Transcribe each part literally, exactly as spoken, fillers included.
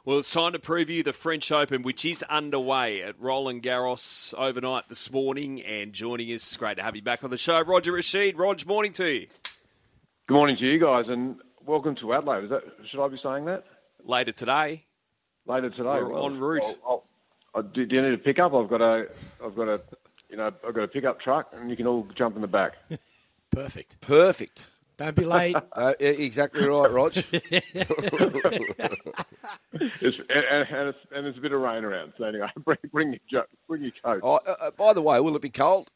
Well, it's time to preview the French Open, which is underway at Roland Garros overnight this morning. And joining us, great to have you back on the show, Roger Rasheed. Rog, morning to you. Good morning to you guys, and welcome to Adelaide. Is that, should I be saying that? Later today. Later today. We're well, en route. I'll, I'll, I'll, do, do you need a pickup? I've got a, I've got a, you know, I've got a pickup truck, and you can all jump in the back. Perfect. Perfect. Don't be late. Uh, exactly right, Rog. it's, and, and, it's, and there's a bit of rain around, so anyway, bring, bring your jo- bring your coat. Oh, uh, by the way, will it be cold?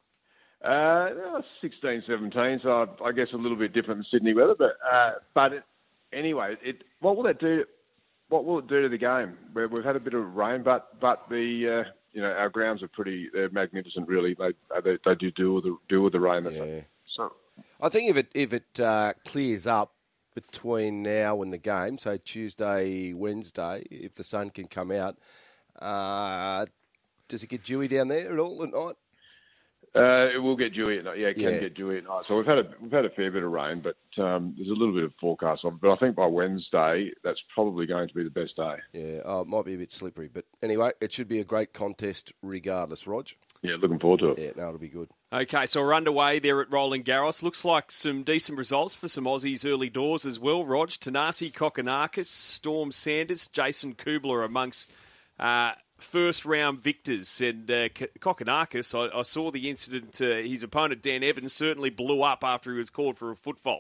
Uh, sixteen, seventeen, so I, I guess a little bit different than Sydney weather, but uh, but it, anyway, it what will that do? What will it do to the game? Where we've had a bit of rain, but but the uh, you know our grounds are pretty they're magnificent. Really, they they, they do deal with the deal with the rain. Yeah. So I think if it if it uh, clears up between now and the game, so Tuesday, Wednesday, if the sun can come out, uh, does it get dewy down there at all at night? Uh, it will get dewy at night. Yeah, it can Yeah. get dewy at night. So we've had a we've had a fair bit of rain, but um, there's a little bit of forecast of it. But I think by Wednesday, that's probably going to be the best day. Yeah, oh, it might be a bit slippery, but anyway, it should be a great contest regardless, Rog. Yeah, looking forward to it. Yeah, no, it'll be good. Okay, so we're underway there at Roland Garros. Looks like some decent results for some Aussies early doors as well, Rog. Tanasi Kokkinakis, Storm Sanders, Jason Kubler amongst uh, first-round victors. And uh, Kokkinakis, I, I saw the incident, uh, his opponent Dan Evans certainly blew up after he was called for a foot fault.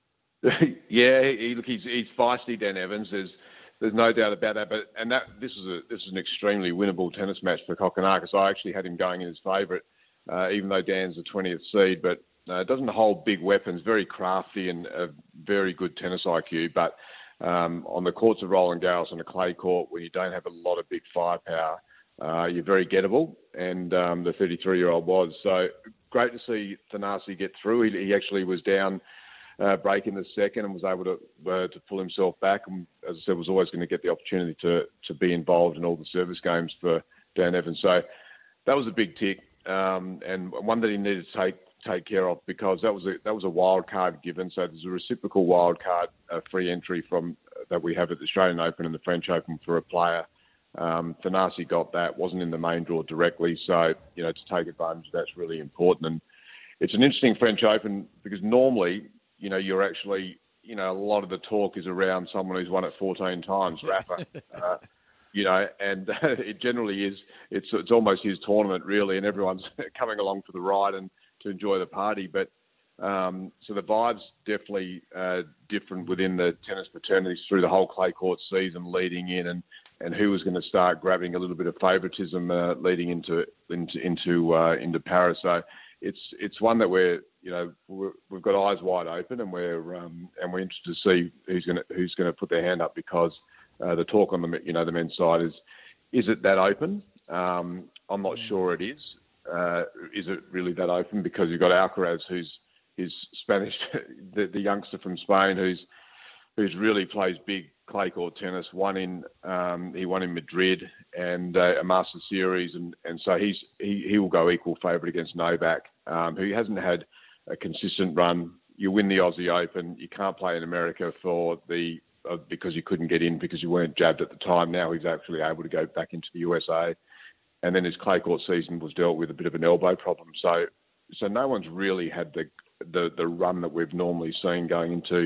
yeah, he, look, he's, he's feisty, Dan Evans. There's there's no doubt about that. But and that this is a this is an extremely winnable tennis match for Kokkinakis. I actually had him going in his favourite, uh, even though Dan's the twentieth seed. But uh, doesn't hold big weapons. Very crafty and a very good tennis I Q. But um, on the courts of Roland Garros on a clay court where you don't have a lot of big firepower, uh, you're very gettable. And um, the thirty-three-year-old was so great to see Tanasi get through. He, he actually was down. Uh, break in the second and was able to uh, to pull himself back, and as I said, was always going to get the opportunity to to be involved in all the service games for Dan Evans. So that was a big tick, um, and one that he needed to take take care of because that was a that was a wild card given. So there's a reciprocal wild card uh, free entry from uh, that we have at the Australian Open and the French Open for a player. Um, Tanasi got that, wasn't in the main draw directly, so you know to take advantage of that's really important. And it's an interesting French Open because normally, you know, you're actually, you know, a lot of the talk is around someone who's won it fourteen times, Rafa. uh, you know, and uh, it generally is, it's it's almost his tournament, really, and everyone's coming along for the ride and to enjoy the party. But um, so the vibe's definitely uh, different within the tennis fraternities through the whole clay court season leading in, and, and who was going to start grabbing a little bit of favouritism uh, leading into into into, uh, into Paris. So it's it's one that we're you know we're, we've got eyes wide open, and we're um, and we're interested to see who's going to who's going to put their hand up because uh, the talk on the you know the men's side is is it that open? Um, I'm not sure it is. Uh, is it really that open? Because you've got Alcaraz, who's his Spanish, the, the youngster from Spain, who's who's really plays big clay court tennis. Won in um, he won in Madrid and uh, a Masters series, and, and so he's he, he will go equal favourite against Novak, um, who hasn't had a consistent run. You win the Aussie Open, you can't play in America for the uh, because you couldn't get in because you weren't jabbed at the time. Now he's actually able to go back into the U S A, and then his clay court season was dealt with a bit of an elbow problem. So so no one's really had the the, the run that we've normally seen going into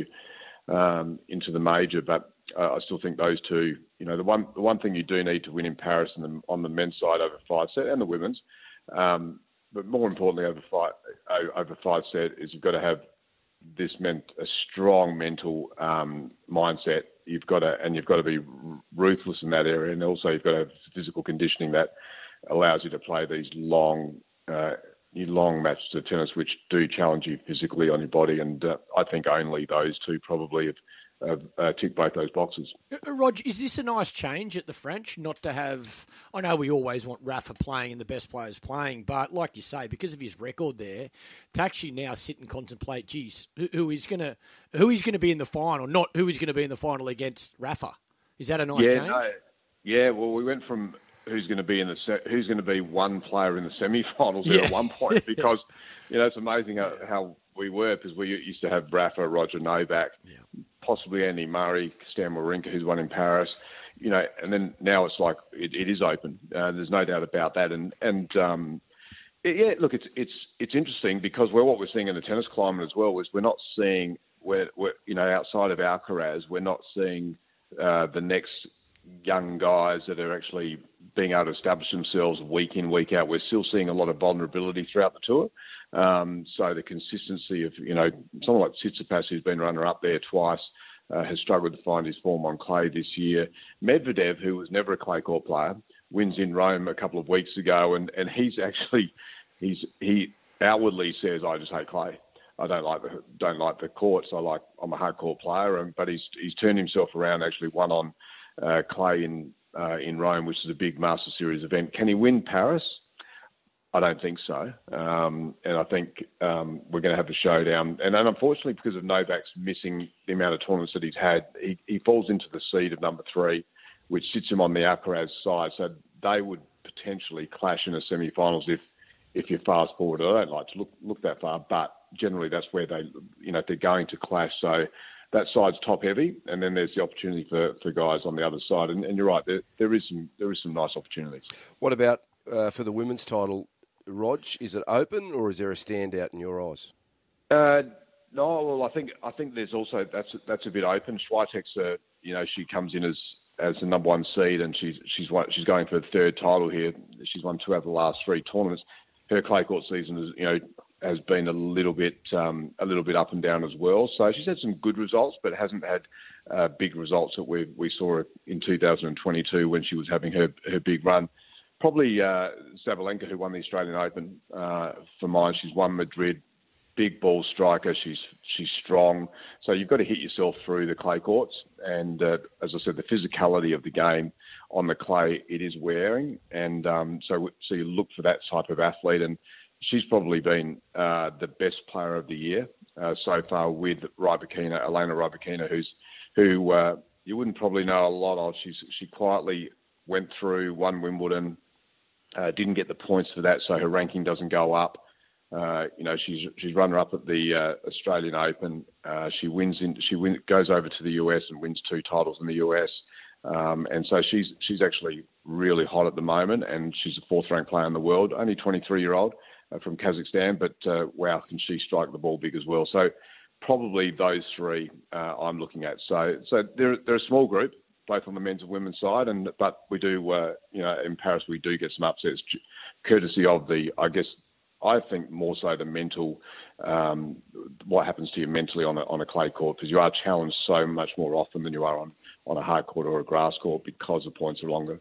um, into the major, but uh, I still think those two, you know, the one the one thing you do need to win in Paris and the, on the men's side over five set and the women's, um, but more importantly over five over five set is you've got to have this meant a strong mental um, mindset. You've got to and you've got to be ruthless in that area, and also you've got to have physical conditioning that allows you to play these long. Uh, long matches of tennis which do challenge you physically on your body, and uh, I think only those two probably have, have uh, ticked both those boxes. Uh, Rog, is this a nice change at the French not to have... I know we always want Rafa playing and the best players playing, but like you say, because of his record there, to actually now sit and contemplate, geez, who, who is going to who is going to be in the final, not who is going to be in the final against Rafa. Is that a nice yeah, change? No, yeah, well, we went from who's going to be in the se- who's going to be one player in the semi-finals Yeah. at one point because you know it's amazing how, how we were because we used to have Rafa, Roger Novak, Yeah. possibly Andy Murray, Stan Wawrinka, who's won in Paris. you know, and then now it's like it, it is open. Uh, there's no doubt about that. And and um, yeah, look, it's it's it's interesting because we're what we're seeing in the tennis climate as well is we're not seeing we're, we're you know outside of Alcaraz, we're not seeing uh, the next young guys that are actually being able to establish themselves week in, week out. We're still seeing a lot of vulnerability throughout the tour. Um, so the consistency of, you know, someone like Tsitsipas, who's been runner-up there twice, uh, has struggled to find his form on clay this year. Medvedev, who was never a clay court player, wins in Rome a couple of weeks ago, and, and he's actually, he's he outwardly says, I just hate clay. I don't like the don't like the courts. I like I'm a hard court player, and but he's he's turned himself around. Actually, won on uh, clay in uh, in Rome, which is a big Master Series event. Can he win Paris? I don't think so. Um, and I think um, we're going to have a showdown. And then unfortunately, because of Novak's missing the amount of tournaments that he's had, he, he falls into the seed of number three, which sits him on the Alcaraz side. So they would potentially clash in the semi-finals if if you fast forward. I don't like to look look that far, but generally that's where they, you know, they're going to clash. So that side's top heavy, and then there's the opportunity for, for guys on the other side. And, and you're right, there, there is some there is some nice opportunities. What about uh, for the women's title, Rog? Is it open, or is there a standout in your eyes? Uh, no, well, I think I think there's also that's that's a bit open. Swiatek's, uh, you know, she comes in as as the number one seed, and she's she's won, she's going for the third title here. She's won two out of the last three tournaments. Her clay court season is, you know, has been a little bit um, a little bit up and down as well. So she's had some good results, but hasn't had uh, big results that we we saw in two thousand twenty-two when she was having her her big run. Probably uh, Sabalenka, who won the Australian Open uh, for mine. She's won Madrid, big ball striker. She's she's strong. So you've got to hit yourself through the clay courts. And uh, as I said, the physicality of the game on the clay, it is wearing. And um, so so you look for that type of athlete. And she's probably been uh, the best player of the year uh, so far with Rybakina, Elena Rybakina, who's who uh, you wouldn't probably know a lot of. She's she quietly went through, won Wimbledon. Uh, didn't get the points for that, so her ranking doesn't go up. Uh, you know, she's she's runner-up at the uh, Australian Open. Uh, she wins in she win, goes over to the U S and wins two titles in the U S. Um, and so she's she's actually really hot at the moment, and she's a fourth-ranked player in the world. Only twenty-three-year-old uh, from Kazakhstan, but uh, wow, can she strike the ball big as well? So probably those three uh, I'm looking at. So so they're they're a small group, both on the men's and women's side, and but we do, uh, you know, in Paris we do get some upsets, courtesy of the, I guess, I think more so the mental, um, what happens to you mentally on a, on a clay court, because you are challenged so much more often than you are on, on a hard court or a grass court because the points are longer.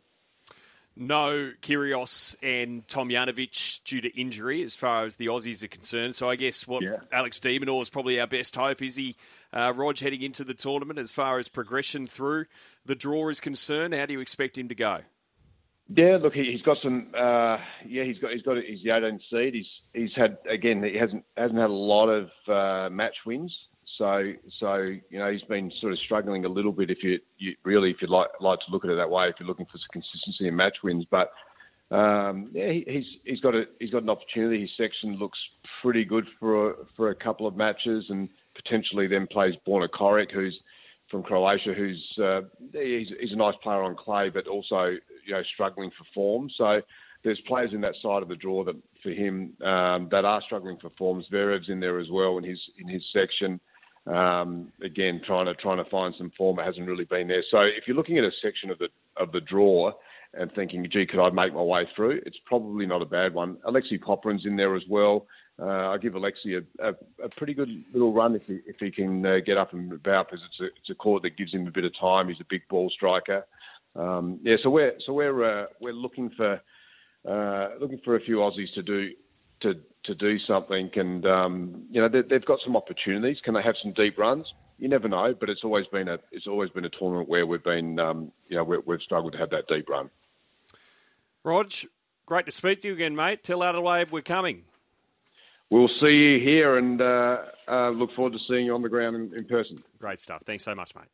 No Kyrgios and Tomljanovic due to injury as far as the Aussies are concerned. So I guess what yeah. Alex de Minaur is probably our best hope. Is he, uh, Rog, heading into the tournament as far as progression through the draw is concerned? How do you expect him to go? Yeah, look, he, he's got some. Uh, yeah, he's got he's got he's the eighteenth seed. He's he's had again. He hasn't hasn't had a lot of uh, match wins. So, so you know, he's been sort of struggling a little bit. If you, you really, if you'd like like to look at it that way, if you're looking for some consistency in match wins, but um, yeah, he, he's he's got a he's got an opportunity. His section looks pretty good for a, for a couple of matches, and potentially then plays Borna Koric, who's from Croatia, who's uh, he's, he's a nice player on clay, but also, you know, struggling for form. So there's players in that side of the draw that for him um, that are struggling for form. Zverev's in there as well in his in his section. Um, again, trying to trying to find some form. It hasn't really been there. So if you're looking at a section of the of the draw and thinking, gee, could I make my way through? It's probably not a bad one. Alexei Popyrin's in there as well. Uh, I give Alexei a, a, a pretty good little run if he if he can uh, get up and about, because it's a it's a court that gives him a bit of time. He's a big ball striker. Um, yeah, so we're so we're uh, we're looking for uh, looking for a few Aussies to do to. to do something, and um, you know they, they've got some opportunities. Can they have some deep runs? You never know, but it's always been a it's always been a tournament where we've been um, you know we, we've struggled to have that deep run. Rog, great to speak to you again, mate. Tell Adelaide we're coming. We'll see you here, and uh, uh, look forward to seeing you on the ground in, in person. Great stuff. Thanks so much, mate.